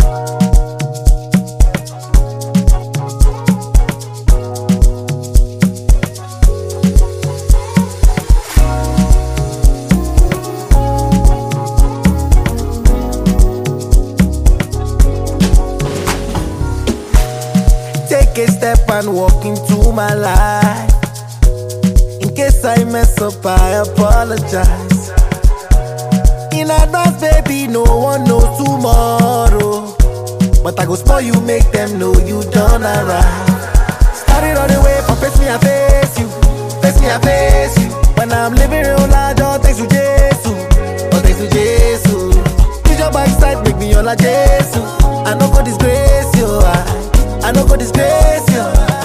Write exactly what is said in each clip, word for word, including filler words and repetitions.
Take a step and walk into my life. In case I mess up, I apologize. In advance, baby, no one knows tomorrow. But I go spoil you, make them know you done alright. Started all the way from face me, I face you. Face me, I face you. When I'm living real life, all thanks to Jesus. All thanks to Jesus. Use your backside, make me all like Jesus. I no go disgrace you. I I no go disgrace you.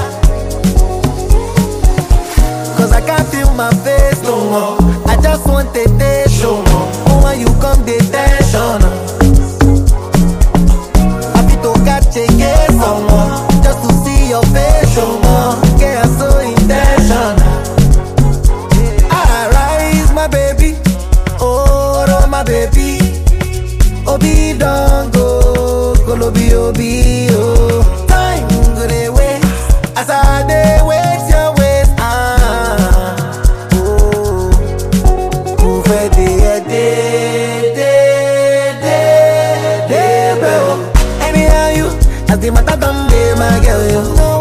Cause I can't feel my face no more. I just want a taste no more. Oh, when you come, the tension. I feel to catch a case someone just to see your face no more. Get yeah, so intentional. I rise, my baby. Oh, oh my baby. Obi don't go. Kolobi, Obi, oh. As I dey wait your ways, ah, oh, who fed the day, day, day, day, bro. Anyhow you, as the matter done, day, my girl, you.